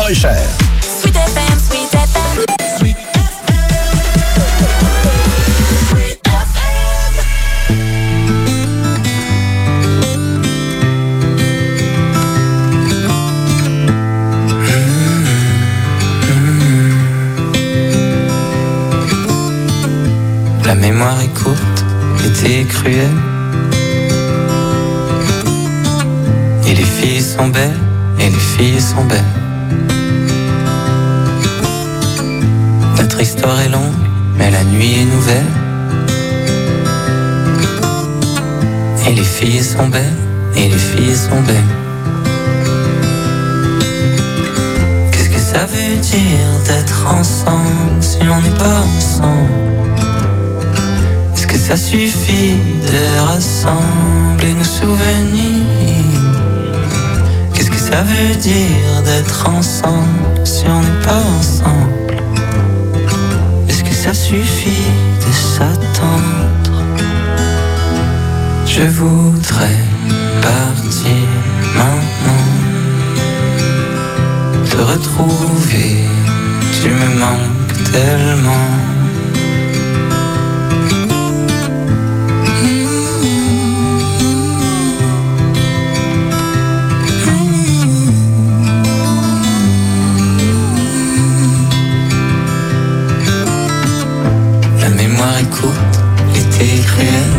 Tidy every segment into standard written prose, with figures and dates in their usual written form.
pas cher. Sweet FM, Sweet FM. Sweet La mémoire est courte, l'été est cruel. Et les filles sont belles, et les filles sont belles. Notre histoire est longue, mais la nuit est nouvelle. Et les filles sont belles, et les filles sont belles. Qu'est-ce que ça veut dire d'être ensemble si on n'est pas ensemble? Est-ce que ça suffit de rassembler nos souvenirs? Qu'est-ce que ça veut dire d'être ensemble si on n'est pas ensemble? Est-ce que ça suffit de s'attendre? Je voudrais partir maintenant, te retrouver, tu me manques tellement. Écoute, l'été est cruel.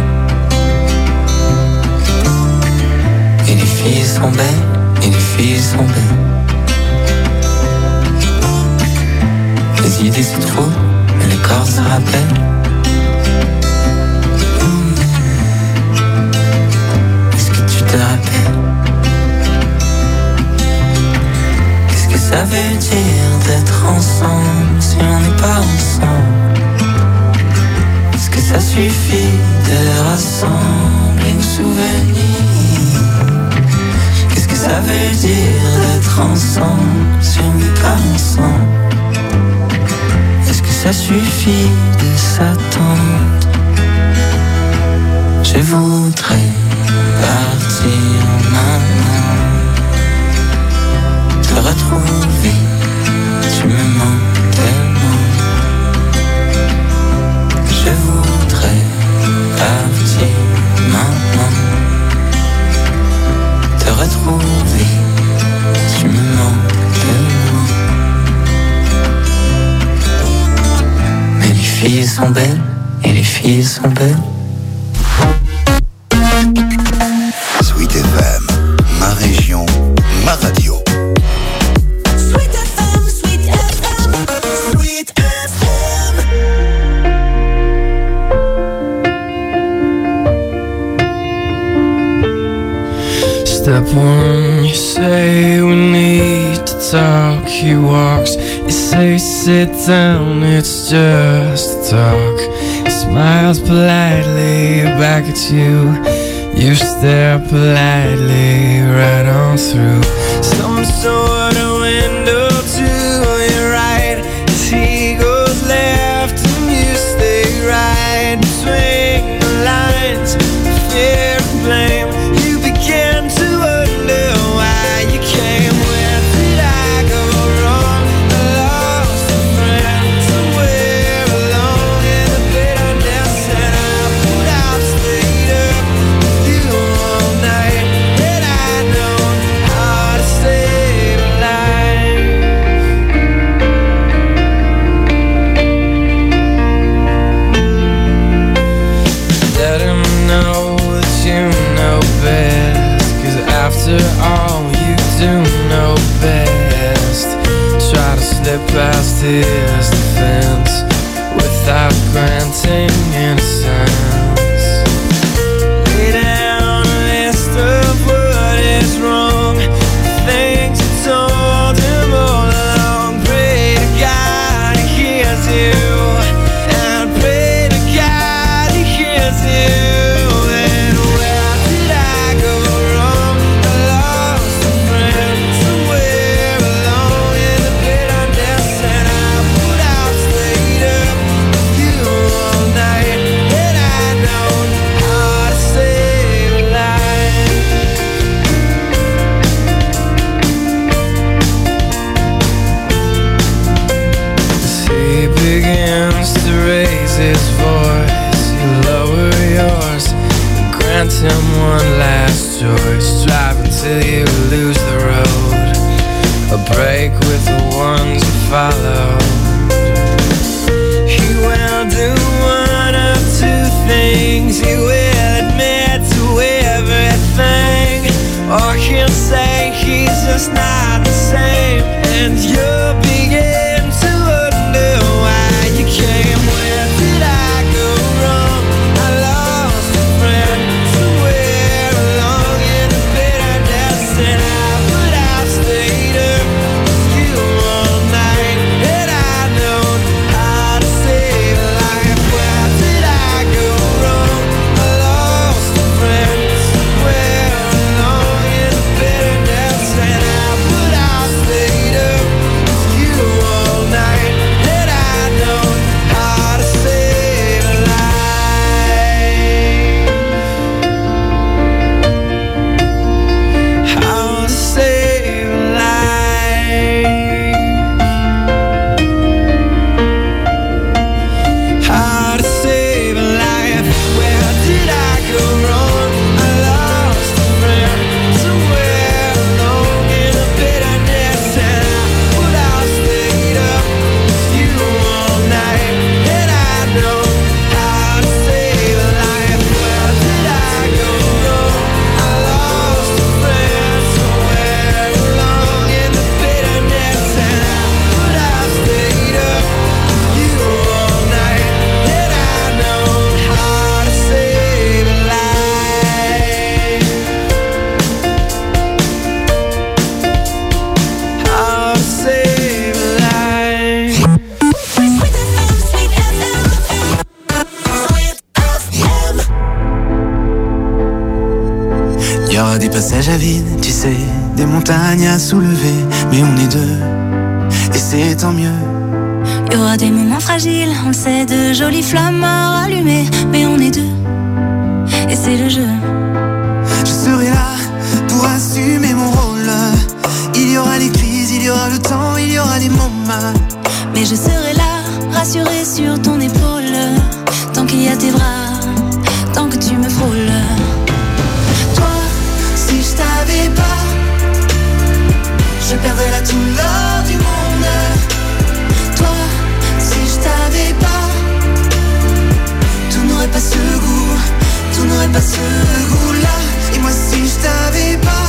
Et les filles sont belles, et les filles sont belles. Les idées se trouvent, mais les corps se rappellent. Est-ce que tu te rappelles? Qu'est-ce que ça veut dire d'être ensemble si on n'est pas ensemble? Ça suffit de rassembler nos souvenirs. Qu'est-ce que ça veut dire d'être ensemble si on n'est pas ensemble? Est-ce que ça suffit de s'attendre? Je voudrais partir maintenant, te retrouver, tu me manques tellement. Je voudrais partir maintenant, te retrouver, tu me manques tellement. Mais les filles sont belles, et les filles sont belles. Sweet FM, ma région, ma radio. Sweet FM, Sweet FM, Sweet FM. Step one, you say we need to talk. He walks, you say sit down, it's just talk. He smiles politely back at you. You stare politely right on through some sort of window to your right. As he goes left and you stay right between the lines, fear and blame. You begin to wonder why you came. Where did I go wrong? I lost a friend somewhere along in the bitterness, and I put out stayed up with you all night. Had I known how to save a life. Let him know that you know best, 'cause after all you do know best. Try to slip past his defense without granting innocence. Lay down a list of what is wrong, the things you told him all along. Pray to God he hears you, and pray to God he hears you. And where did I go wrong? I lost a friend somewhere along in the bitterness, and I put out stayed up with you all night. And I his voice, you lower yours, grant him one last choice. Drive until you lose the road, a break with the ones you follow. He will do one of two things. He will admit to everything, or he'll say he's just not the same, and you'll begin to wonder why you came. Where did I go wrong? I lost a friend somewhere along in the bitterness, and I've stayed up with you all night, and I know how to save a life. Where did I go wrong? I lost a friend somewhere along in the bitterness, and I've stayed up with you all night, and I know how to save a life. How to save a life. How to save a life. Where did I go wrong? I lost a friend somewhere along in the bitterness, and I stayed up with you all night, and I know how to save a life. Where did I go wrong? I lost a friend somewhere along in the bitterness, and I stayed up with you all night, and I know how to save a life. How to save a life. Sweet FM, Sweet FM. Sweet FM. Il y aura des passages à vide, tu sais, des montagnes à soulever, mais on est deux, et c'est tant mieux. Il y aura des moments fragiles, on le sait, de jolies flammes à rallumer, mais on est deux, et c'est le jeu. Je serai là pour assumer mon rôle. Il y aura les crises, il y aura le temps, il y aura les moments. Mais je serai là, rassurée sur ton épaule, tant qu'il y a tes bras, tant que tu me frôles. Toi, si je t'avais pas, je perdrais la douleur du monde. Toi, si je t'avais pas, tout n'aurait pas ce goût, tout n'aurait pas ce goût-là. Et moi, si je t'avais pas,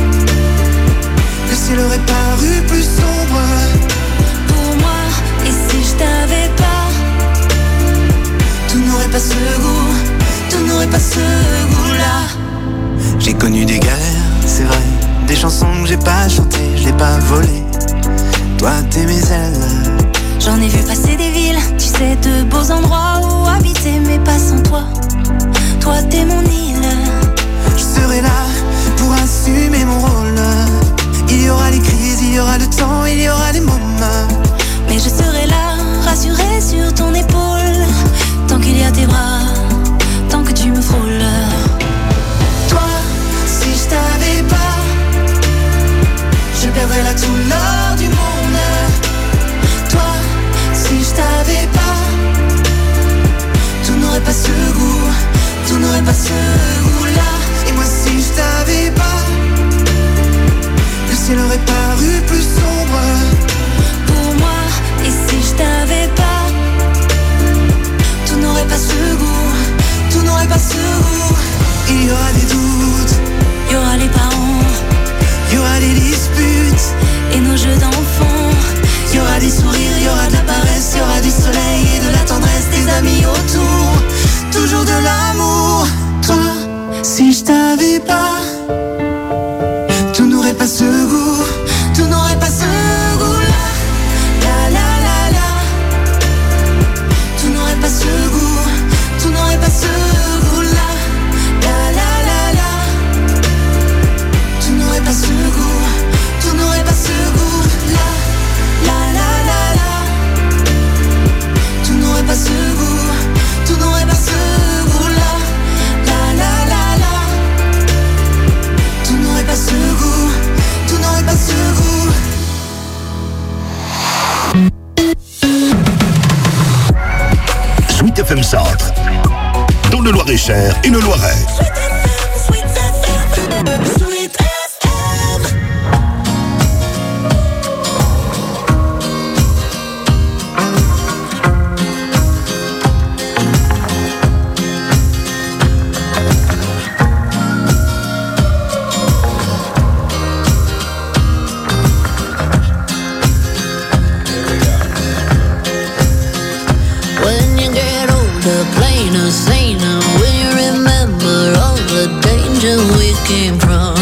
le ciel aurait paru plus sombre. Pour moi, et si je t'avais pas, Tout n'aurait pas ce goût, tout n'aurait pas ce goût-là. J'ai connu des galères, c'est vrai, des chansons que j'ai pas chantées, je l'ai pas volées. Toi, t'es mes ailes. j'en ai vu passer des villes, tu sais, de beaux endroits où habiter, mais pas sans toi. Toi, t'es mon île. Je serai là pour assumer mon rôle. Il y aura les crises, il y aura le temps, il y aura les moments. Mais je serai là, rassurée sur ton épaule, tant qu'il y a tes bras, tant que tu me frôles. Toi, si je t'avais pas, je perdrais la douleur du monde. Toi, si je t'avais pas, tout n'aurait pas ce goût, tout n'aurait pas ce FM Centre. Dans le Loir-et-Cher et le Loiret. Sweet FM. Sweet FM. Plainer, saner, when you remember all the danger we came from.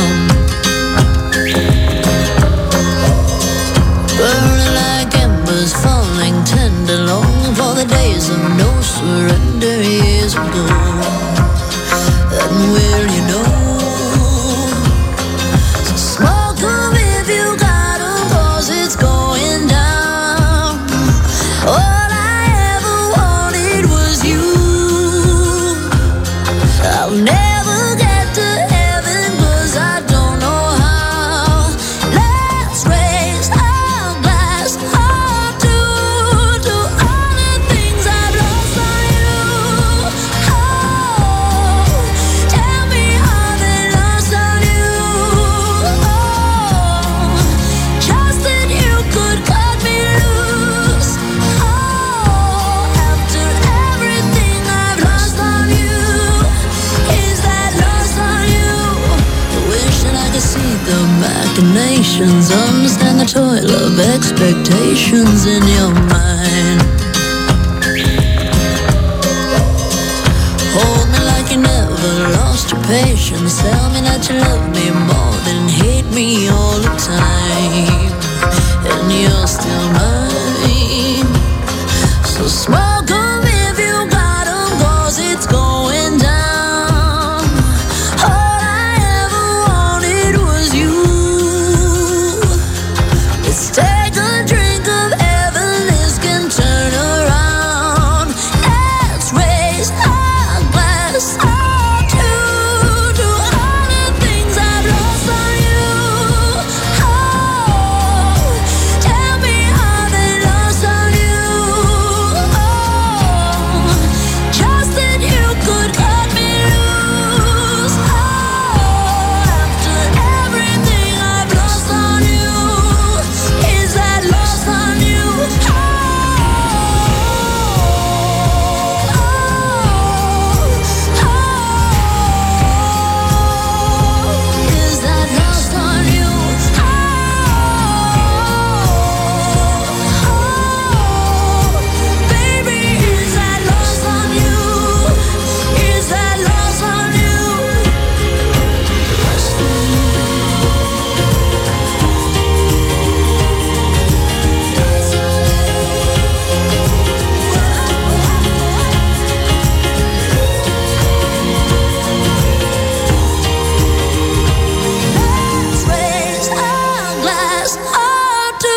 Burning like embers, falling tender, longing for the days of no surrender years ago. And will you know? So smoke them if you got them, 'cause it's going down. All I ever wanted was you. I'll never get to heaven 'cause I don't know how. Let's raise our glass up to all the things I've lost on you. Oh, tell me how they lost on you. Oh, just that you could cut me loose. Oh, after everything I've lost on you. Is that lost on you? I wish that I could see the machinations, understand the toil of expectations in your mind. Hold me like you never lost your patience. Tell me that you love me more than hate me all the time. And you're still mine. So smoke 'em if you got 'em, 'cause it's going down. All I ever wanted was you. Let's take a drink of heaven, this can turn around. Let's raise our glass up to all the things I've lost on you. Oh, tell me how they lost on you. Oh, just that you could cut me loose. Oh, after everything I've lost on you. Is that lost on you? Oh, is that lost on you? Baby, is that lost on you? Is that lost on you? Let's raise our glass up to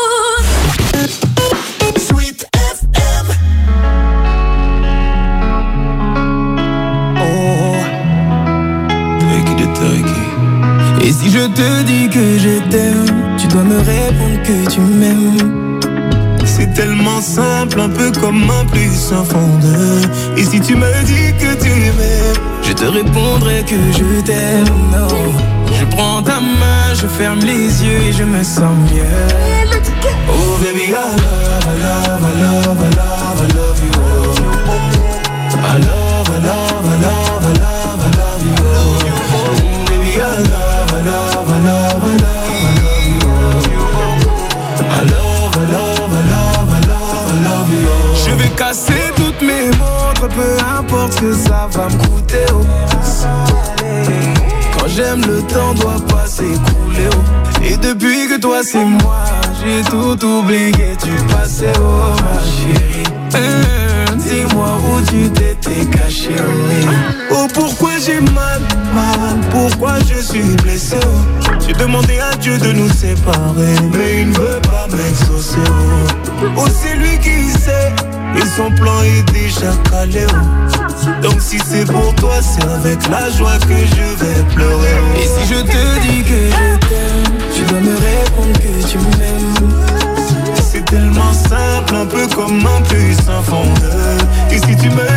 Sweet FM. Et si je te dis que je t'aime, tu dois me répondre que tu m'aimes. C'est tellement simple, un peu comme un plus un fond de. Et si tu me dis que tu m'aimes, Je te répondrai que je t'aime. Non. Je prends ta main, je ferme les yeux et je me sens mieux. oh baby, I love, I love, I love, I love, I love you. Oh. I love, I love, I love, I love, I love you. Oh. Baby, I love, I love, I love, I love, I love you. Oh. I love, I love, I love, I love, I love you. Oh. Je vais casser toutes mes montres, peu importe ce que ça va me coûter. Oh. Quand j'aime, le temps doit pas s'écouler. Oh. Et depuis que toi c'est moi, j'ai tout oublié, tu passais, oh ma chérie. Dis-moi où tu t'étais caché, oui. Oh pourquoi j'ai mal, pourquoi je suis blessé. J'ai demandé à Dieu de nous séparer, mais il ne veut pas m'exaucer. Oh c'est lui qui sait, et son plan est déjà calé. Donc si c'est pour toi, c'est avec la joie que je vais pleurer. Et si je te dis que je t'aime, tu dois me répondre que tu m'aimes. C'est tellement simple, un peu comme un plus un fondeur. Et si tu me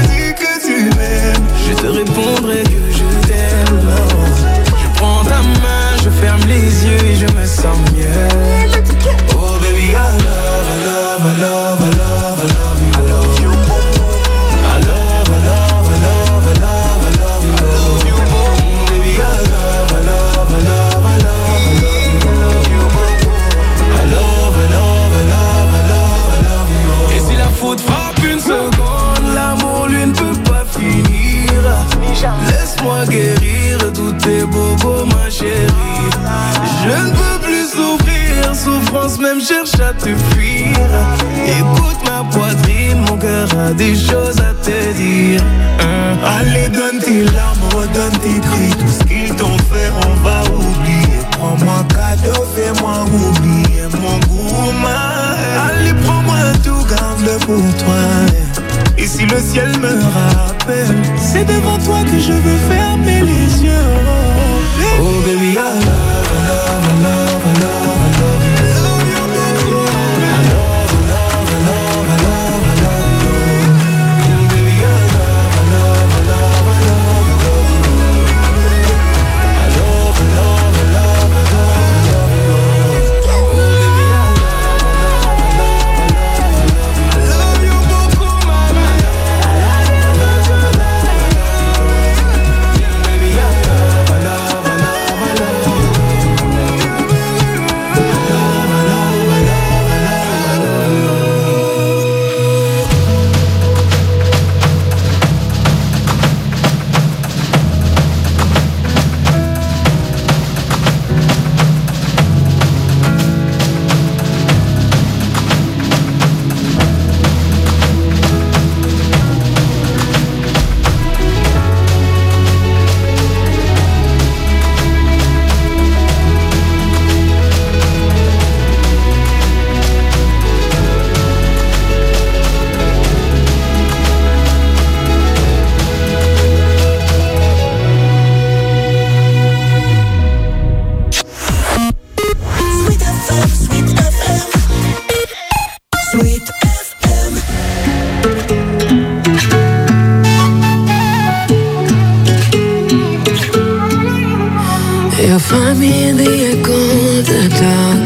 beau ma chérie. Je ne peux plus souffrir, souffrance même cherche à te fuir. Écoute ma poitrine, mon cœur a des choses à te dire. Allez, donne tes larmes, redonne tes cris. Tout ce qu'ils t'ont fait, on va oublier. Prends-moi cadeau, fais-moi oublier mon gourmand. Allez, prends-moi tout, garde-le pour toi. Et si le ciel me rappelle, c'est devant toi que je veux fermer les yeux. Oh baby, I love, I love, I love, I love, I love you. You'll find me in the echo of the dark,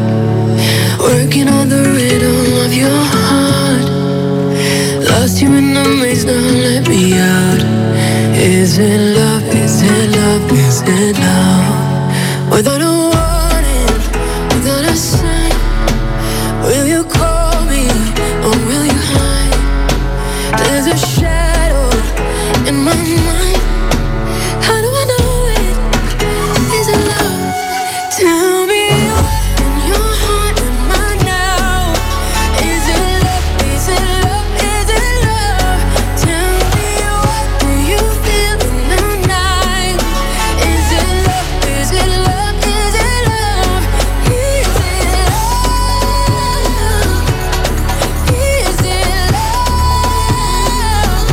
working on the rhythm of your heart. Lost you in the maze, now let me out. Is it love, is it love, is it love? Without a warning, without a sign, will you call me or will you hide? There's a shadow in my mind. How do I know it? Is it love? Tell me what's in your heart and mine now. Is it love? Is it love? Is it love? Tell me what do you feel in the night? Is it love? Is it love? Is it love? Is it love? Is it love?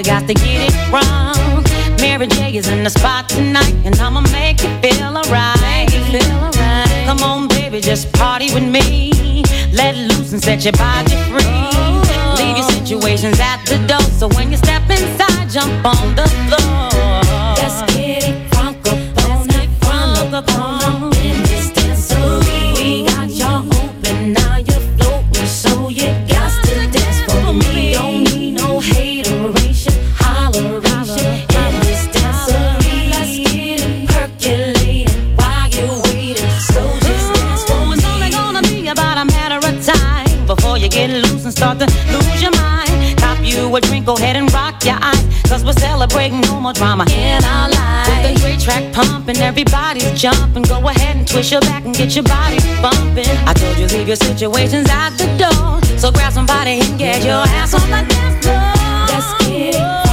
we got to get it wrong. Mary J is in the spot tonight, and I'ma make you feel alright. Come on, baby, just party with me. Let loose and set your body free. Leave your situations at the door, so when you step inside, jump on the floor. Let's get it crunk up on in this dancery. We got y'all open, now you're floating, so you got to dance for me. Don't need no hateration, holleration in this dancery. Let's get it percolating while you're waiting, so just dance for me. It's only gonna be about a matter of time before you get loose and start to lose your mind. Cop you a drink, go ahead and rock your eyes, cause we're celebrating no more drama in our lives. With the great track pumping, everybody's jumping. Go ahead and twist your back and get your body bumping. I told you leave your situations at the door, so grab somebody and get your ass on the dance floor. Let's get it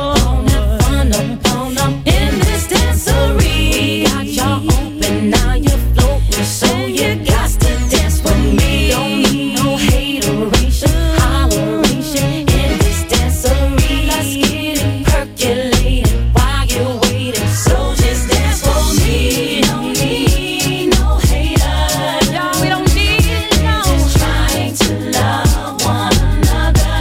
fun up in this dancery. We got y'all open, now you're floating, so you got to dance with me. Don't need no hateration, holleration in this dancery. Let's get it percolating while you're waiting, so just dance for me. Don't need no haters, y'all, we don't need no. Just trying to love one another.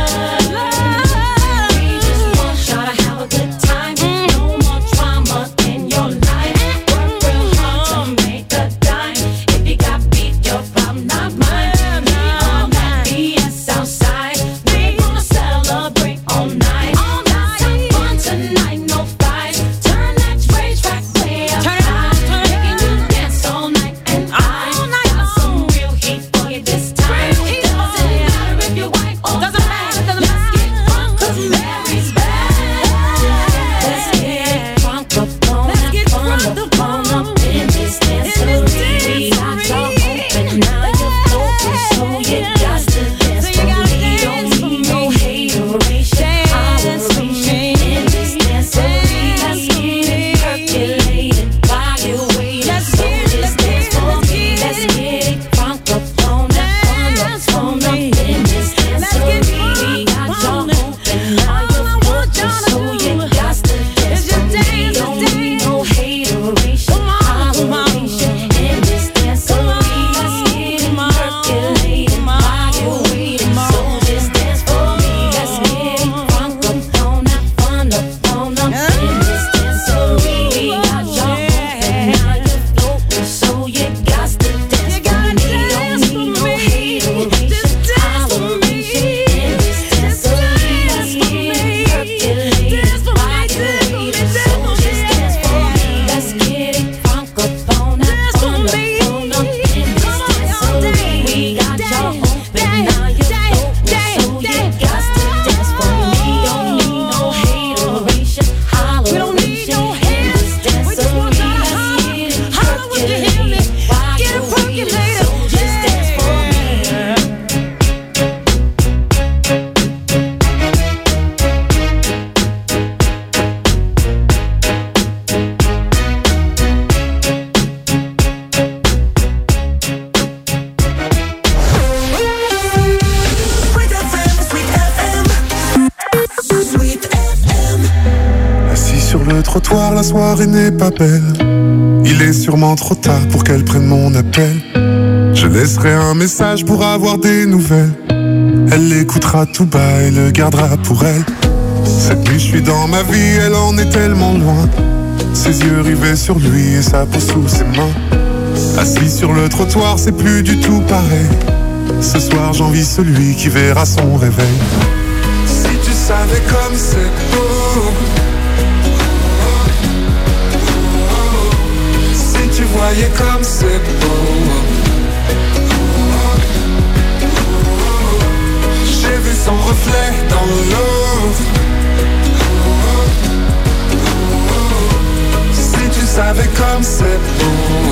We just want y'all to have a good time. No more drama in your life. Work real hard to make a dime. If you got beef, your problem, not mine. We all got BS outside. We gonna celebrate all night. Let's have fun tonight, no fights. Turn that racetrack way up high. Making you dance all night, and I got some real heat for you this time. Doesn't matter if you're white or black. Let's get drunk 'cause Mary's back. Let's get drunk up on in this dancery. We got y'all open, now you're floating, so you got to dance for me. Don't need no hateration, holleration in this dancery. Let's get it percolating while you're waiting, so just dance for me. Let's get it drunk up on in this dancery. We got y'all open, now you're floating, so you got to dance for me. Don't need no hateration, holleration in this dancery. Let's get it percolating while you're waiting, so just dance for me. Let's get it drunk up on in this dancery. We got y'all open, now you're floating, so you got to dance for me. Don't need no hateration, holleration in this dancery. Let's get it percolating while you're waiting, so just dance for me. Let's get it drunk up on in this dancery. We got y'all open, now you're floating, so you got to dance for me. Don't need no hateration, holleration in this dancery. Let's get it percolating while you're waiting, so just dance for me. Sweet FM, Sweet FM. Assis sur le trottoir, la soirée n'est pas belle. Il est sûrement trop tard pour qu'elle prenne mon appel. Je laisserai un message pour avoir des nouvelles. Elle l'écoutera tout bas et le gardera pour elle. Cette nuit je suis dans ma vie, elle en est tellement loin. Ses yeux rivés sur lui et sa peau sous ses mains. Assis sur le trottoir, c'est plus du tout pareil. Ce soir j'envie celui qui verra son réveil. Si tu savais comme c'est beau, si tu voyais comme c'est beau. J'ai vu son reflet dans l'eau. Si tu savais comme c'est beau.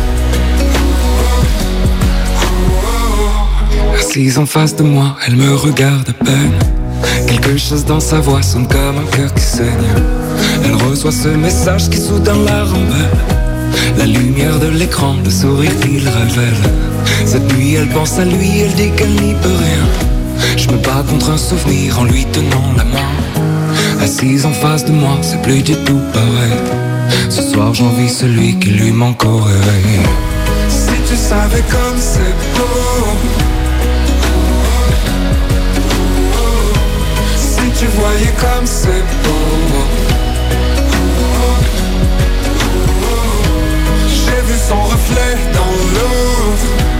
Assise en face de moi, elle me regarde à peine. Quelque chose dans sa voix sonne comme un cœur qui saigne. Elle reçoit ce message qui soudain la rend belle. La lumière de l'écran, le sourire qu'il révèle. Cette nuit elle pense à lui, elle dit qu'elle n'y peut rien. Je me bats contre un souvenir en lui tenant la main. assise en face de moi, c'est plus du tout pareil. Ce soir j'envie celui qui lui manque au réveil. Si tu savais comme c'est beau, si tu voyais comme c'est beau, j'ai vu son reflet dans l'eau.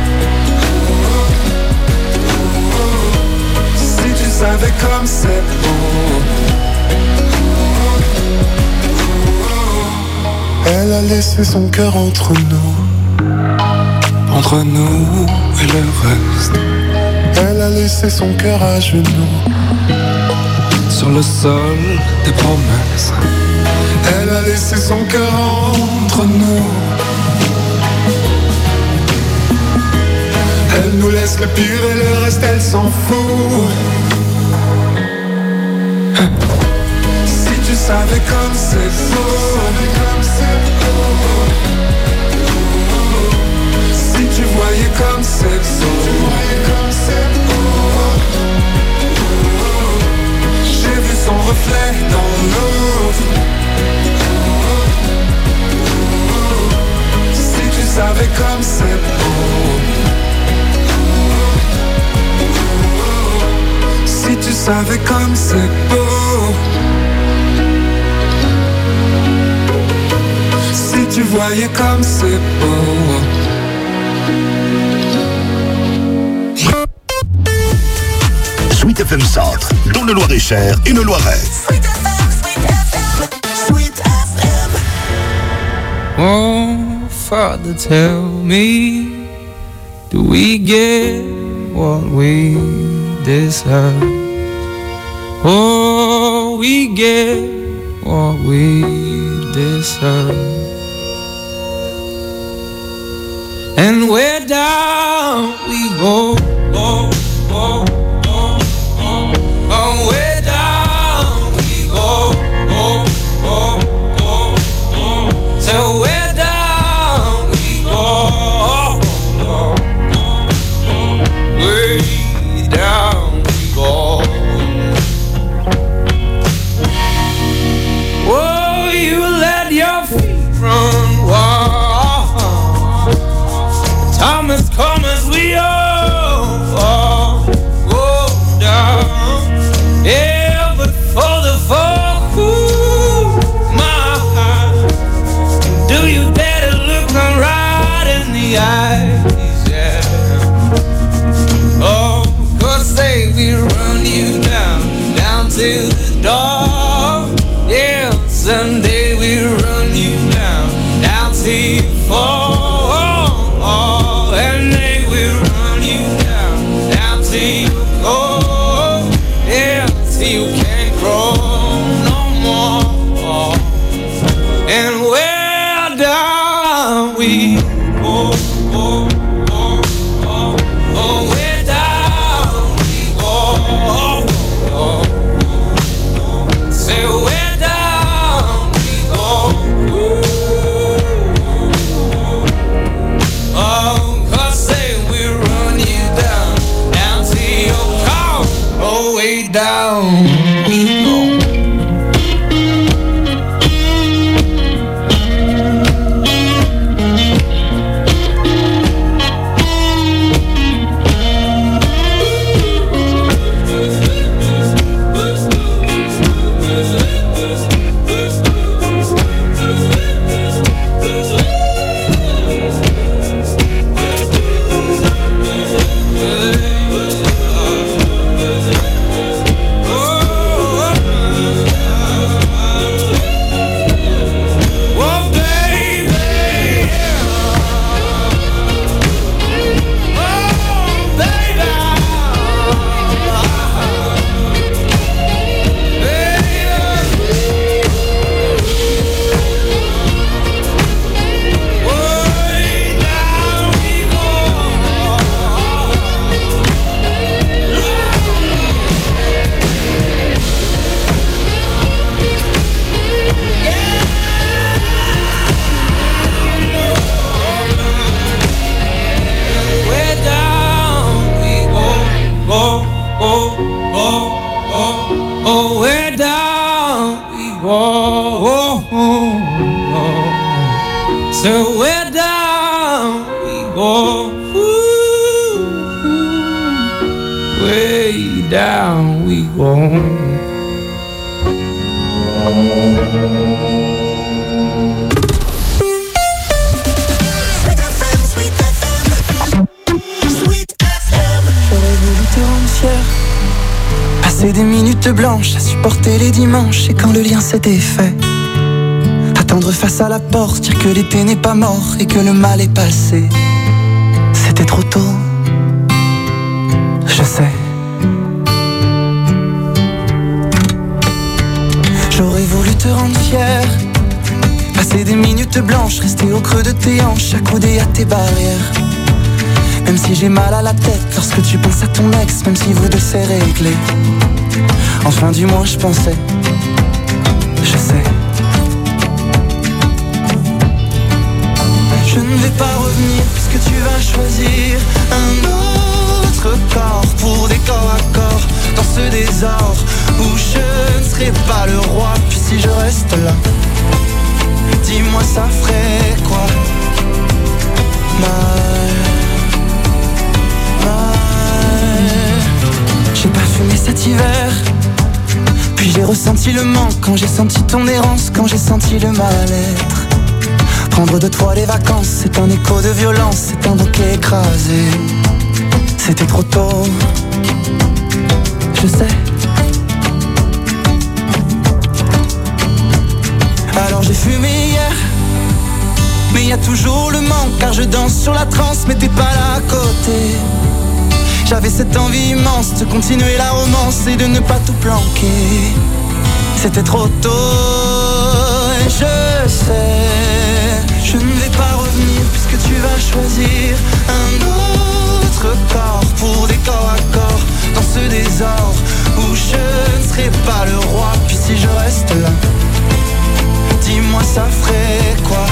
Si tu savais comme c'est beau. Elle a laissé son cœur entre nous Et le reste. Elle a laissé son cœur à genoux Sur le sol des promesses. Elle a laissé son cœur entre nous. Elle nous laisse le pire et le reste elle s'en fout. Si tu savais comme c'est beau, si tu voyais comme c'est beau, j'ai vu son reflet dans l'eau. Si tu savais comme c'est beau, si tu savais comme c'est beau, si tu voyais comme c'est beau. Sweet FM Centre, dans le Loir-et-Cher et le Loiret. Sweet FM, Sweet FM. Oh, Father, tell me, do we get what we deserve? Oh, we get what we deserve. And where down we go, oh, oh, oh, oh, oh, where down we go, oh, oh, oh, oh, so where down we go, oh, oh, oh, way down we go. Oh, you let your feet run wild. Time has come as we all go down. Yeah, but for the fall, ooh, my heart, do you dare to look them right in the eyes? Yeah. Oh, 'cause they will run you down to the door. Yeah, someday we'll run you down till you fall. And they will run you down till you go, yeah, till you can't grow no more. And where down we go, oh, oh, oh, oh, where down we go, oh, oh, oh, say where down we go, oh. Way down we go. Way down we go. Way down we go. J'aurais voulu te rendre fier, passer des minutes blanches à supporter les dimanches. Et quand le lien s'était fait, attendre face à la porte, dire que l'été n'est pas mort et que le mal est passé. C'était trop tôt, je sais. J'aurais voulu te rendre fier, passer des minutes blanches, rester au creux de tes hanches, accoudé à tes barrières. Même si j'ai mal à la tête lorsque tu penses à ton ex, même si vous deux c'est réglé. Enfin du moins je pensais, je sais. Je ne vais pas revenir puisque tu vas choisir un autre corps pour des corps à corps dans ce désordre où je ne serai pas le roi. Puis si je reste là, dis-moi ça ferait quoi? J'ai pas fumé cet hiver, puis j'ai ressenti le manque quand j'ai senti ton errance, quand j'ai senti le mal-être. Prendre de toi les vacances, c'est un écho de violence, c'est un bouquet écrasé. C'était trop tôt, je sais. Alors j'ai fumé hier, mais y a toujours le manque, car je danse sur la transe, mais t'es pas là à côté. J'avais cette envie immense de continuer la romance et de ne pas tout planquer. C'était trop tôt, et je sais. Je ne vais pas revenir puisque tu vas choisir un autre corps pour des corps à corps dans ce désordre où je ne serai pas le roi. Puis si je reste là, dis-moi ça ferait quoi?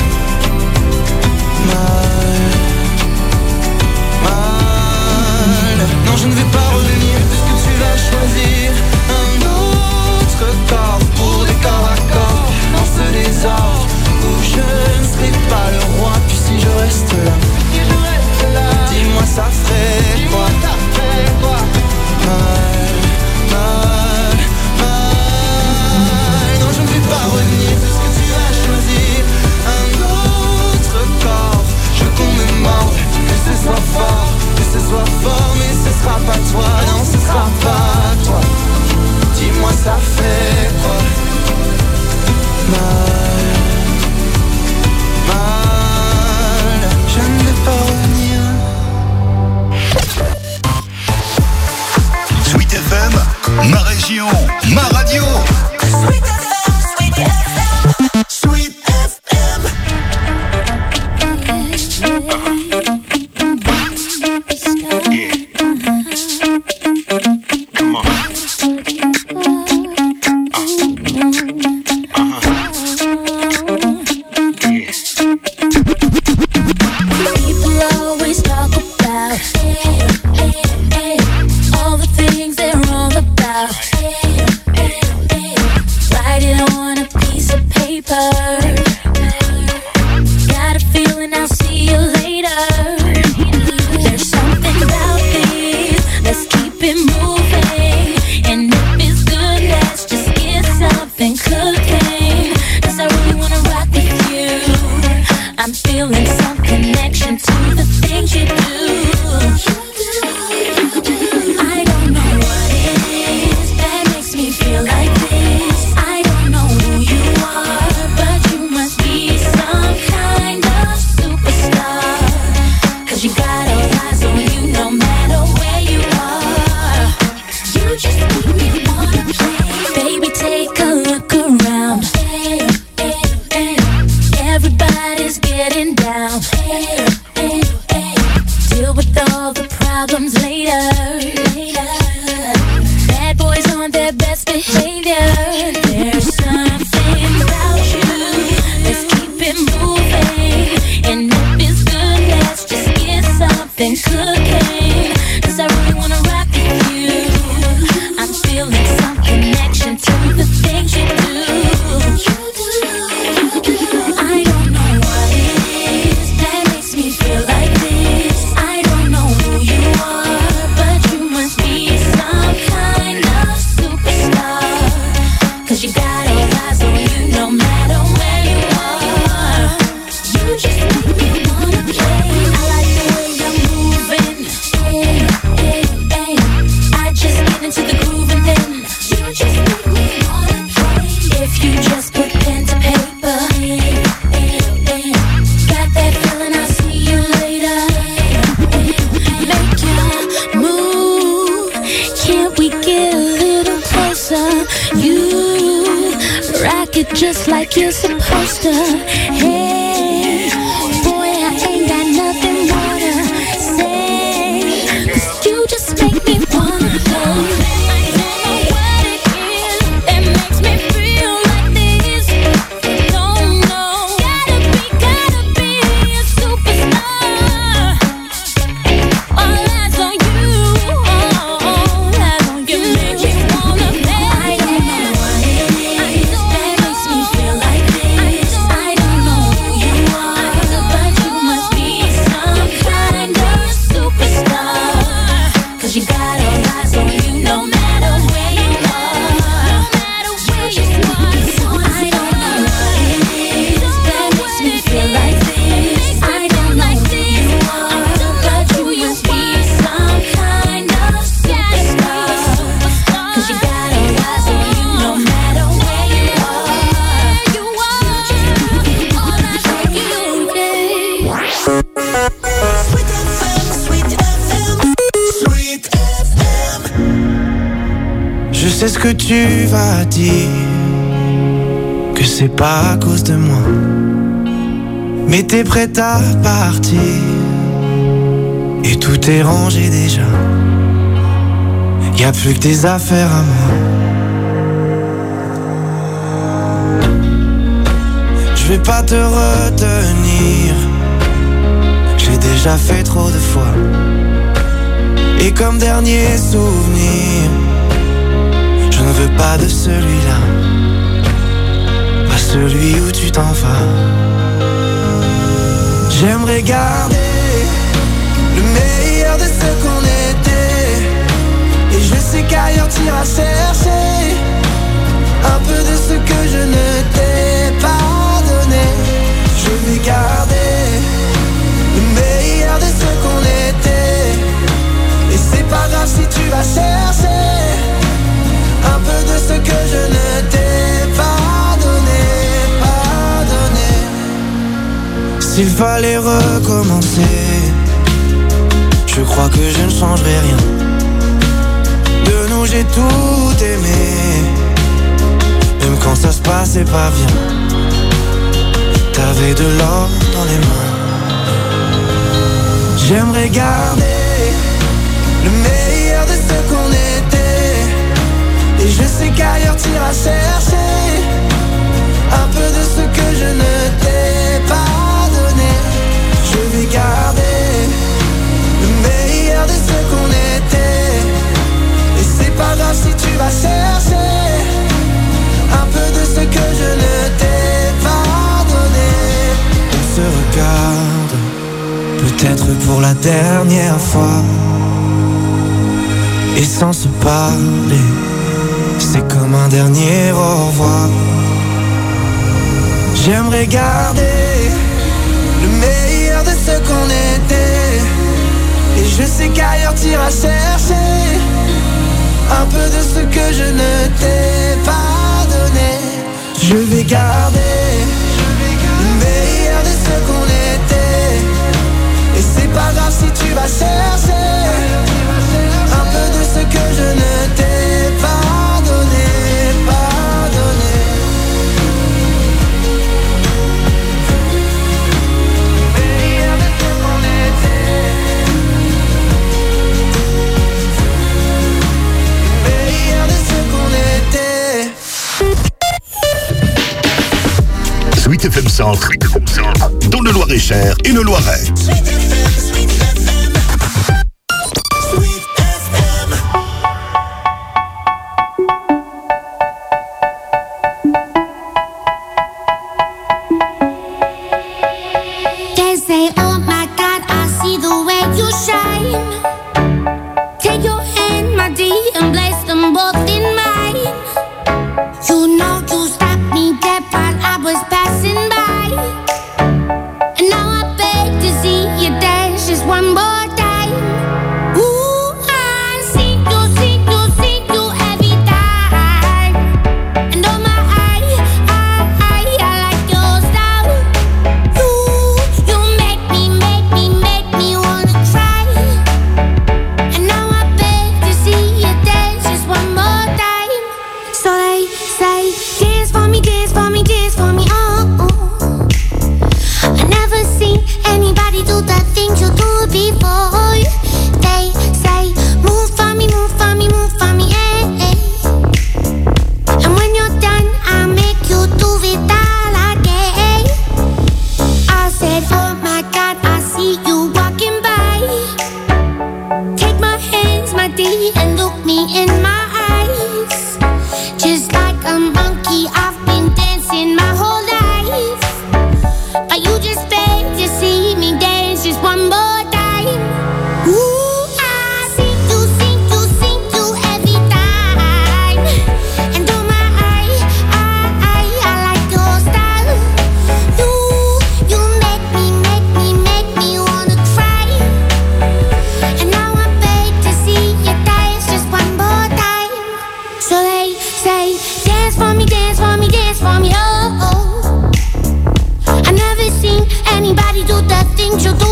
Non, je ne vais pas revenir puisque tu vas choisir un autre corps pour des corps à corps dans ce désordre où je ne serai pas le roi. Puis si je reste là, dis-moi ça ferait quoi? Non, je ne vais pas revenir puisque tu vas choisir un autre corps. Je veux qu'on me morde, que ce soit fort, mais ce sera pas toi, non, ce sera pas toi. Dis-moi ça fait quoi? Mal, je ne vais pas revenir. Sweet FM, ma région, ma radio. Sweet FM, Sweet FM, Sweet FM. People always talk about all the things they're wrong about. Write it on a piece of paper. Got a feeling I'll see you later. There's something about this, let's keep it moving. And if it's good, let's just get something cooking. 'Cause I really wanna rock with you. I'm feeling some connection to the things you do. I don't know what it is that makes me feel like this. I don't know who you are, but you must be some kind of superstar. 'Cause you got all eyes on you no matter where you are. You just make me wanna play. Baby, take a look around. Everybody's getting down. Deal with all the problems later. Bad boys on their best behavior. There's something about you, let's keep it moving. And if it's good, let's just get something cooking. 'Cause I really wanna rock with you. I'm feeling some connection to the things you do. I don't know what it is just like you're supposed to. Hey, boy, I ain't got nothing more to say, 'cause you just make me wanna go. I don't know what it is that makes me feel like this. Don't know. Gotta be a superstar. All eyes on you. All eyes on you. Make me wanna play. I don't know what it is that makes me feel like this. I don't know who you are, but you must be some kind of superstar. 'Cause you got all eyes on you, no matter where you are. No matter where you are. So I don't know what it is that makes me feel like this. I don't know who you are, but you must be some kind of superstar. 'Cause you got all eyes on you, no matter where you are. All eyes on you, yeah. Sweet FM, Sweet FM, Sweet FM. Je sais ce que tu vas dire, que c'est pas à cause de moi. Mais t'es prête à partir, et tout est rangé déjà. Y a plus que des affaires à moi. Je vais pas te retenir, j'ai déjà fait trop de fois. Et comme dernier souvenir, je ne veux pas de celui-là, pas celui où tu t'en vas. J'aimerais garder le meilleur de ce qu'on était, et je sais qu'ailleurs t'iras chercher un peu de ce que je ne t'ai pas donné. Je vais garder le meilleur de ce qu'on était, et c'est pas grave si tu vas chercher un peu de ce que je ne t'ai pas donné, pas donné. S'il fallait recommencer, je crois que je ne changerai rien. De nous j'ai tout aimé, même quand ça se passait pas bien. T'avais de l'or dans les mains. J'aimerais garder le meilleur de ce qu'on était, et je sais qu'ailleurs t'iras chercher un peu de ce que je ne t'ai pas donné. Je vais garder le meilleur de ce qu'on était, et c'est pas grave si tu vas chercher un peu de ce que je ne t'ai pas donné. On se regarde, peut-être pour la dernière fois, et sans se parler, c'est comme un dernier au revoir. J'aimerais garder le meilleur de ce qu'on était, et je sais qu'ailleurs t'iras chercher un peu de ce que je ne t'ai pas donné. Je vais garder le meilleur de ce qu'on était, et c'est pas grave si tu vas chercher un peu de ce que je ne t'ai pas donné, pas donné. Meilleur de ce qu'on était, meilleur de ce qu'on était. Sweet FM Centre, dans le Loir-et-Cher et le Loiret. Sweet FM, Sweet FM, Sweet FM. They say, oh my God, I see the way you shine. Take your hand, my dear, and place them both in mine. You know you stopped me dead while I was passing by, and now I beg to see you dance just one more time. Ooh, I see you every time, and oh my, I like your style. You make me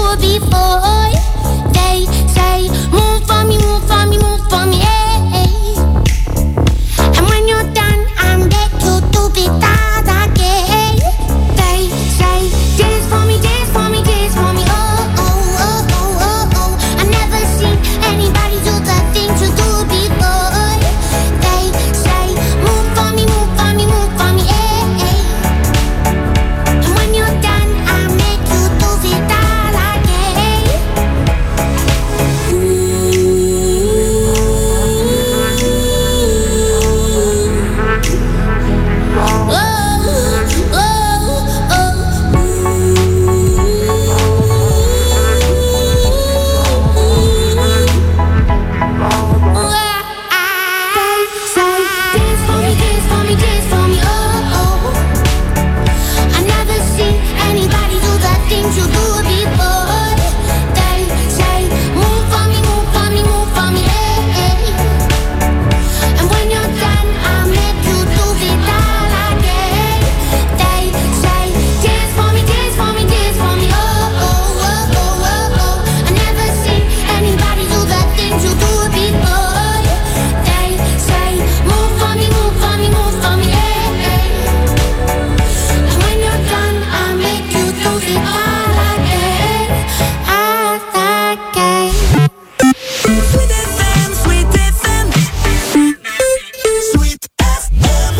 do before. They say, move for me, move for me, move for me, hey. And when you're done, I'm back to do it again. They say, dance for me, dance for me, dance for me, oh, oh, oh, oh, oh, oh. I never seen anybody do the things you do before. They say, move for me, move for me, move for me, hey, hey. And when you're done, I make you do it all again. Oh, oh, dance for me, dance for me, dance for me, oh, oh. I never seen anybody do the things you do before. They say, move for me, move for me, move for me, hey, hey. And when you're done, I'll make you do it all again. They say, dance for me, dance for me, dance for me, oh, oh, oh, oh, oh, oh. I never seen anybody do the things you do before. They say, move for me, move for me, move for me, hey, hey. And when you're done, I'll make you do it all again, again. Sweet FM, Sweet FM. Sweet FM.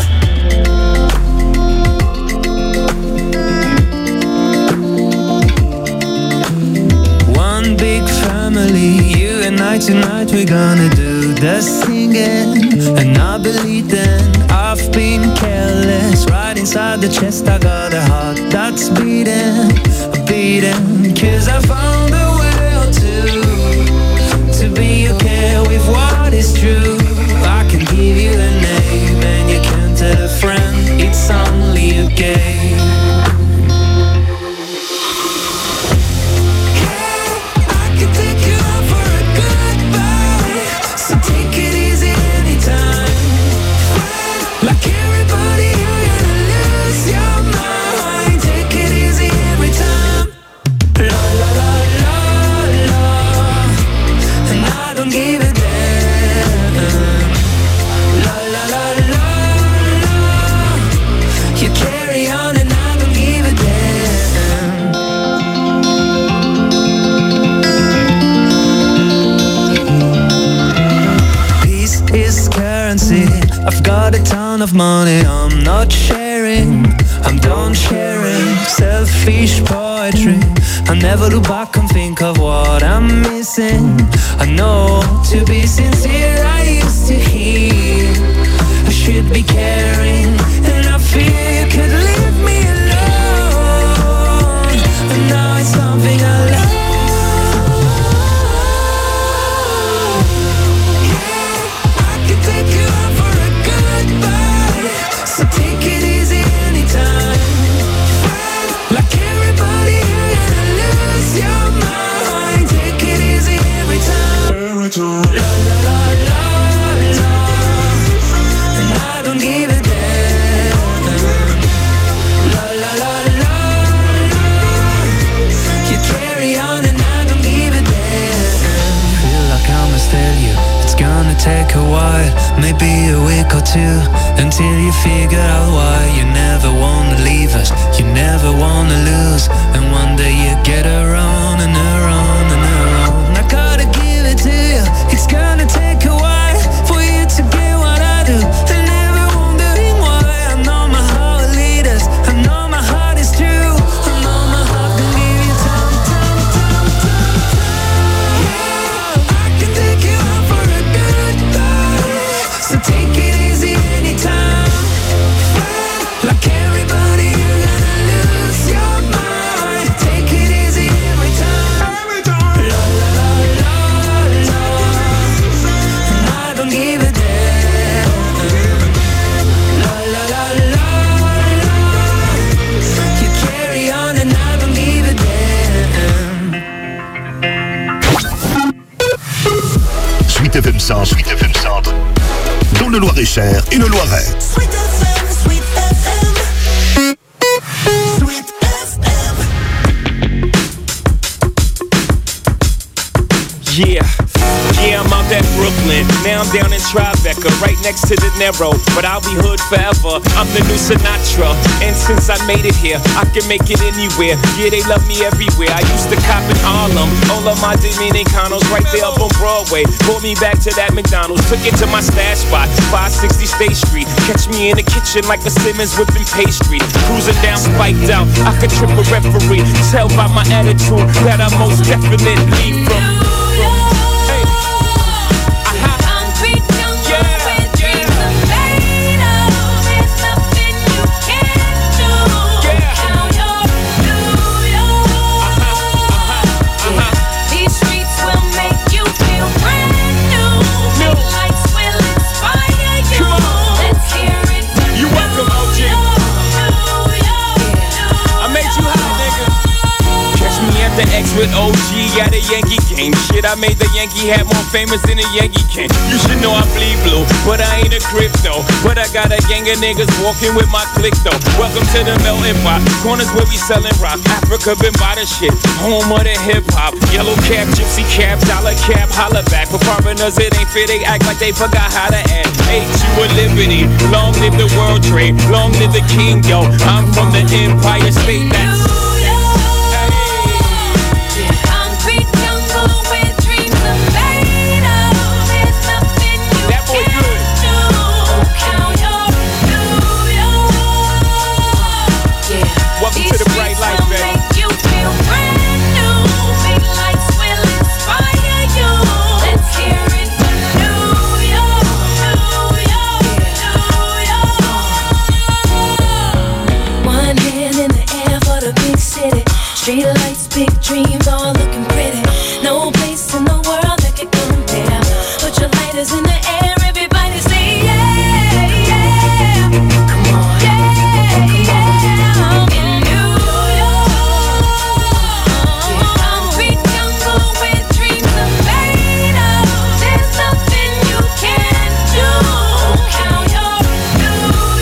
One big family, you and I tonight, we're gonna do the singing. And I believe then I've been careless. Right inside the chest I got a heart that's beating, beating. Cause I found a way to be okay with what is true. I can give you a name and you can tell a friend it's only a game. I can take you out for a goodbye, so take it easy anytime. Like everybody, you're gonna lose your mind. Take it easy every time. La la la la la, and I don't give a damn. La la la la la, you carry on and I don't give a damn. Peace is currency. I've got a ton of money, I'm not sharing. I'm done sharing. Selfish poetry. I never look back and think of what I'm missing. I know to be sincere, I used to hear I should be caring, and I feel you could leave me alone. And now it's something I love. I can take you out for a goodbye, so take it easy anytime. Like everybody, you're gonna lose your mind. Take it easy every time. La la la la la, and I don't give a damn. La la la la la, you carry on and I don't give a damn. Feel like I must tell you, it's gonna take a while, maybe a week or two, until you figure out why you never wanna leave us, you never wanna lose, and one day you get around and around and around. I gotta give it to you, it's gonna take a while for you to get what I do, and never wondering why. I know my heart will lead us, I know my heart is true, I know my heart can give you time, time, time, time, time. Yeah, I can take you out for a goodbye, so take it easy anytime. Like everybody, you're gonna lose your mind. Take it easy every time. La la la la la, and I don't give a damn. La la la la la, you carry on and I don't give a damn. Sweet FM Centre, dans le Loir-et-Cher et le Loiret. Sweet FM, Sweet FM. Sweet FM. Yeah, I'm out at Brooklyn. Now I'm down in Tribeca, right next to the Narrow. But I'll be hood forever. I'm the new Sinatra. And since I made it here, I can make it anywhere. Yeah, they love me everywhere. I used to cop in Harlem. All of my Dominicanos right there up on Broadway. Pulled me back to that McDonald's. Took it to my stash spot, 560 State Street. Catch me in the kitchen like a Simmons whipping pastry. Cruising down, spiked out. I could trip a referee. Tell by my attitude that I most definitely from. The X with OG at a Yankee game. Shit, I made the Yankee hat more famous than a Yankee can. You should know I bleed blue, but I ain't a crypto. But I got a gang of niggas walking with my click though. Welcome to the melting pot. Corners where we selling rock. Africa been by the shit. Home of the hip hop. Yellow cap, gypsy cap, dollar cap, holla back. For foreigners it ain't fair, they act like they forgot how to act. Ain't you a liberty? Long live the world trade. Long live the king, yo. I'm from the Empire State. That's street lights, big dreams, all looking pretty. No place in the world that could compare. Put your lighters in the air, everybody say yeah, yeah. Come on, yeah, yeah. In New York, concrete jungle where dreams are made of. There's nothing you can't do. Count your New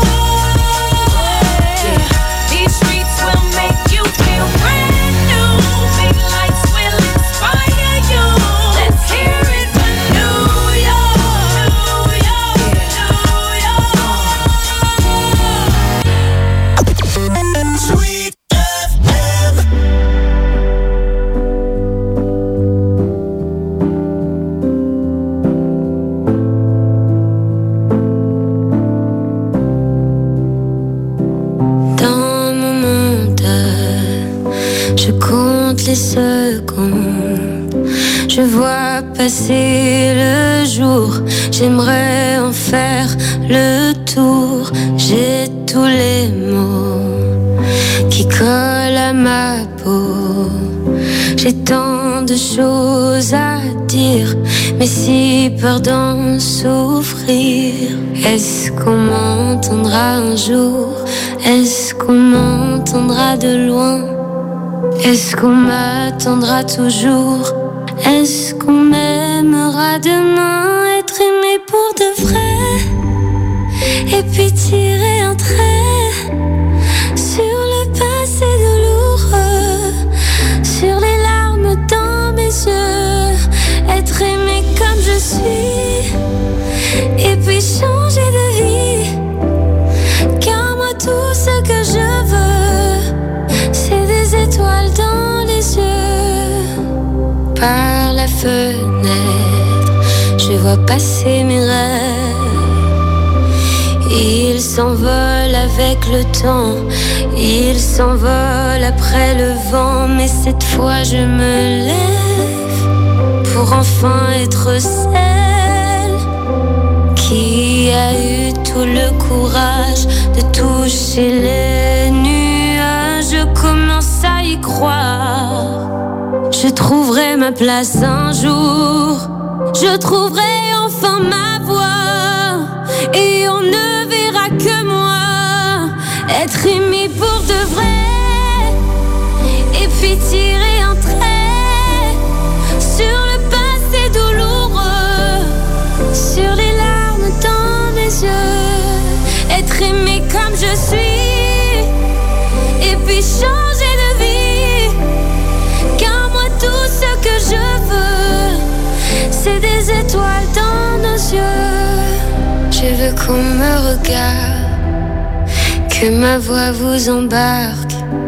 York. These streets will make you feel brand new. Big lights will inspire you. Let's hear it for New York, New York, New York. Sweet FM. Dans mon mental, je compte les secondes. Je vois passer le jour. J'aimerais en faire le tour. J'ai tous les mots qui collent à ma peau. J'ai tant de choses à dire, mais si peur d'en souffrir. Est-ce qu'on m'entendra un jour? Est-ce qu'on m'entendra de loin? Est-ce qu'on m'attendra toujours? Est-ce qu'on m'aimera demain? Être aimé pour de vrai, et puis tirer un trait sur le passé douloureux, sur les larmes dans mes yeux. Être aimé comme je suis, et puis changer de vie. Car moi tout ce que je veux, c'est des étoiles dans les yeux. Par la fenêtre, je vois passer mes rêves. Ils s'envolent avec le temps, ils s'envolent après le vent. Mais cette fois je me lève pour enfin être celle qui a eu tout le courage de toucher les nuages. Je commence à y croire. Je trouverai ma place un jour. Je trouverai enfin ma voie. Et on ne verra que moi. Être aimé pour de vrai. Et puis tirer un trait sur le passé douloureux, sur les larmes dans mes yeux. Être aimé comme je suis, et puis changer de vie. Car moi tout ce que je veux, je veux qu'on me regarde, que ma voix vous embarque.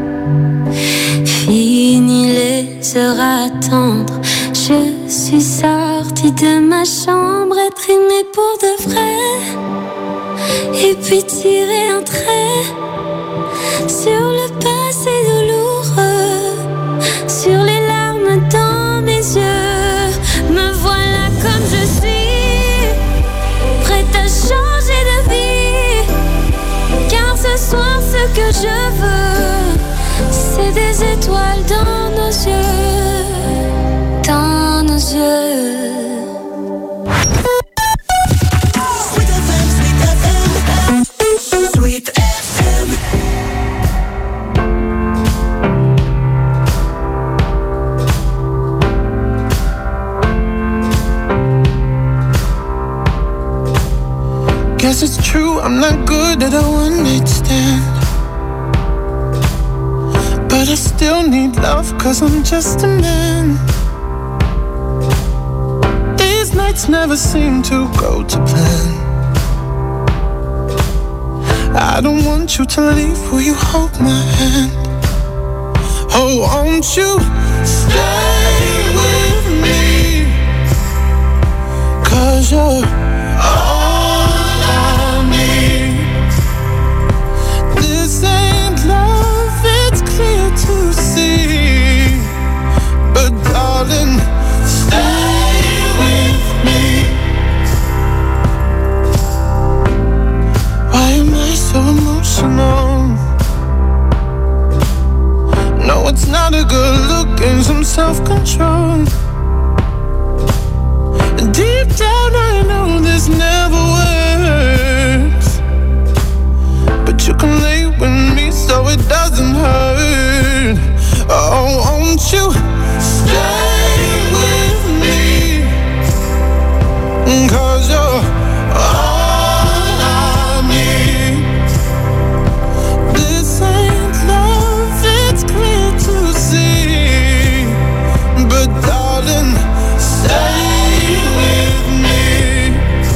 Fini les heures à attendre, je suis sortie de ma chambre, être aimée pour de vrai, et puis tirer un trait sur le passé douloureux, sur les larmes dans mes yeux. Me voilà comme je suis, prête à changer de vie, car ce soir ce que je veux, c'est des étoiles dans nos yeux, dans nos yeux. Sweet FM, Sweet FM. Guess it's true, I'm not good at a one-night stand, but I still need love, cause I'm just a man. These nights never seem to go to plan. I don't want you to leave, will you hold my hand? Oh, won't you stay with me, cause you're all I need. This ain't love, it's clear to see, but darling, stay with me. Why am I so emotional? No, it's not a good look and some self-control. Deep down I know this never works, but you can lay with me so it doesn't hurt. Oh, won't you stay with me, cause you're all I need. This ain't love, it's clear to see, but darling, stay with me.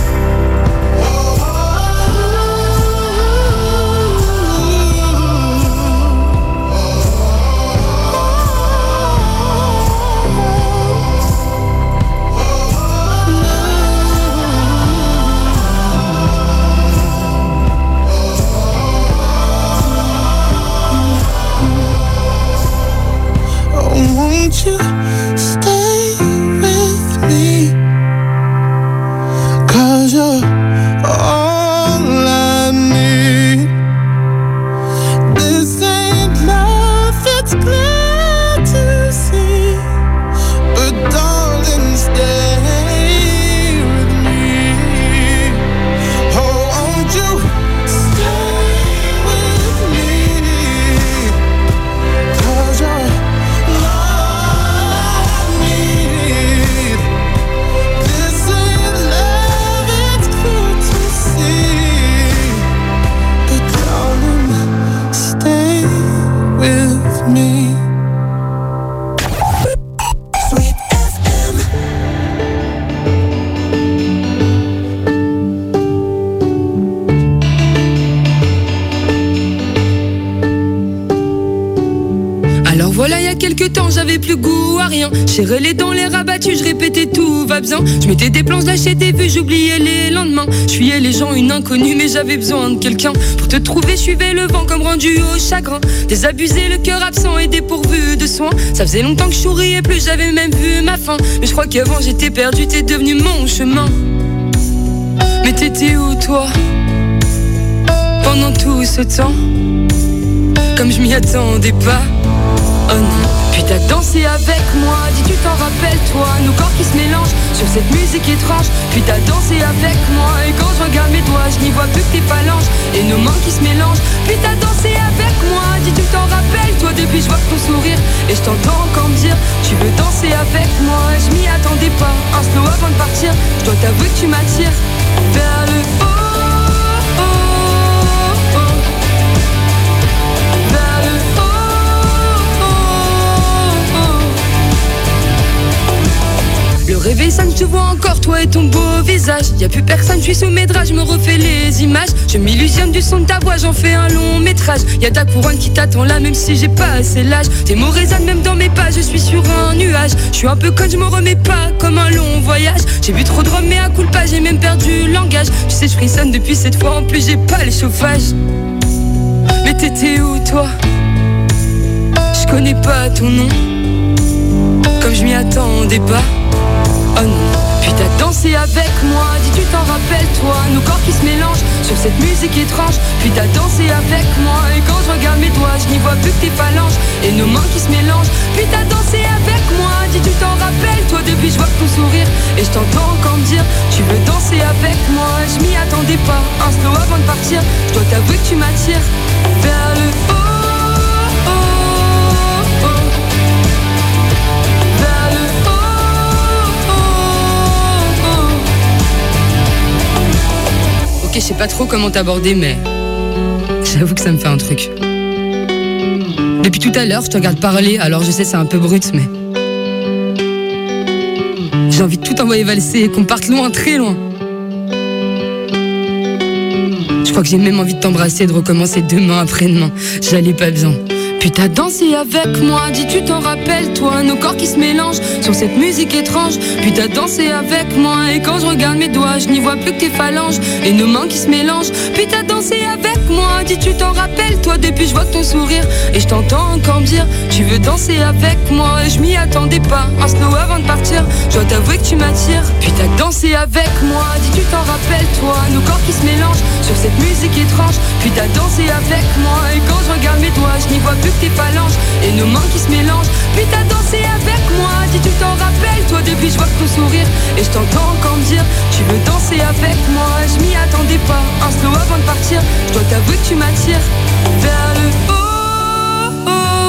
Oh, won't you stay with me, cause you're all I need. This ain't love, it's clear to see, but darling, stay with me. Oh, won't you stay with me, cause you're all I need. This ain't love, it's clear to see, but darling, stay with me. Sweet FM. Alors voilà, il y a quelques temps, j'avais plus goût à rien. J'ai relé dans les rabattus, je répétais tout va bien. Je mettais des plans, lâchais des vues, j'oubliais les lendemains. Je fuyais les gens, une inconnue, mais j'avais besoin de quelqu'un. Pour te trouver, je suivais le vent comme rendu au chagrin. Désabusé, le cœur absent et dépourvu de soins. Ça faisait longtemps que je souriais plus, j'avais même vu ma fin. Mais je crois qu'avant j'étais perdu, t'es devenu mon chemin. Mais t'étais où toi, pendant tout ce temps? Comme je m'y attendais pas. Oh non. Puis t'as dansé avec moi, dis tu t'en rappelles toi, nos corps qui se mélangent sur cette musique étrange. Puis t'as dansé avec moi, et quand je regarde mes doigts, je n'y vois plus que tes phalanges et nos mains qui se mélangent. Puis t'as dansé avec moi, dis tu t'en rappelles toi, depuis je vois ton sourire et je t'entends encore me dire tu veux danser avec moi. Je m'y attendais pas, un slow avant de partir, je dois t'avouer que tu m'attires vers le haut. Le réveil frissonne, je te vois encore, toi et ton beau visage. Y'a plus personne, je suis sous mes draps, je me refais les images. Je m'illusionne du son de ta voix, j'en fais un long métrage. Y'a ta couronne qui t'attend là, même si j'ai pas assez l'âge. Tes mots résonnent même dans mes pas, je suis sur un nuage. Je suis un peu conne, je me remets pas comme un long voyage. J'ai bu trop de rhum, mais à coup de pas, j'ai même perdu le langage. Tu sais, je frissonne depuis cette fois, en plus j'ai pas les chauffages. Mais t'étais où toi? Je connais pas ton nom, comme je m'y attendais pas. Oh non, puis t'as dansé avec moi, dis tu t'en rappelles toi. Nos corps qui se mélangent sur cette musique étrange. Puis t'as dansé avec moi, et quand je regarde mes doigts, je n'y vois plus que tes phalanges et nos mains qui se mélangent. Puis t'as dansé avec moi, dis tu t'en rappelles toi. Depuis je vois ton sourire, et je t'entends encore me dire tu veux danser avec moi. Je m'y attendais pas, un slow avant de partir. Je dois t'avouer que tu m'attires vers le haut. Ok, je sais pas trop comment t'aborder, mais j'avoue que ça me fait un truc. Depuis tout à l'heure, je te regarde parler, alors je sais c'est un peu brut, mais j'ai envie de tout envoyer valser et qu'on parte loin, très loin. Je crois que j'ai même envie de t'embrasser et de recommencer demain après-demain. J'allais pas bien. Puis t'as dansé avec moi, dis tu t'en rappelles toi. Nos corps qui se mélangent sur cette musique étrange. Puis t'as dansé avec moi, et quand je regarde mes doigts, je n'y vois plus que tes phalanges et nos mains qui se mélangent. Puis t'as dansé avec moi, dis tu t'en rappelles toi. Depuis je vois ton sourire, et je t'entends encore me dire tu veux danser avec moi. Et je m'y attendais pas, un slow avant de partir. Je dois t'avouer que tu m'attires. Puis t'as dansé avec moi, dis tu t'en rappelles toi. Nos corps qui se mélangent sur cette musique étrange. Puis t'as dansé avec moi, et quand je regarde mes doigts, je n'y vois plus tes phalanges et nos mains qui se mélangent. Puis t'as dansé avec moi, dis tu t'en rappelles toi. Depuis je vois ton sourire, et je t'entends encore me dire tu veux danser avec moi. Je m'y attendais pas, un slow avant de partir. Je dois t'avouer que tu m'attires vers le haut.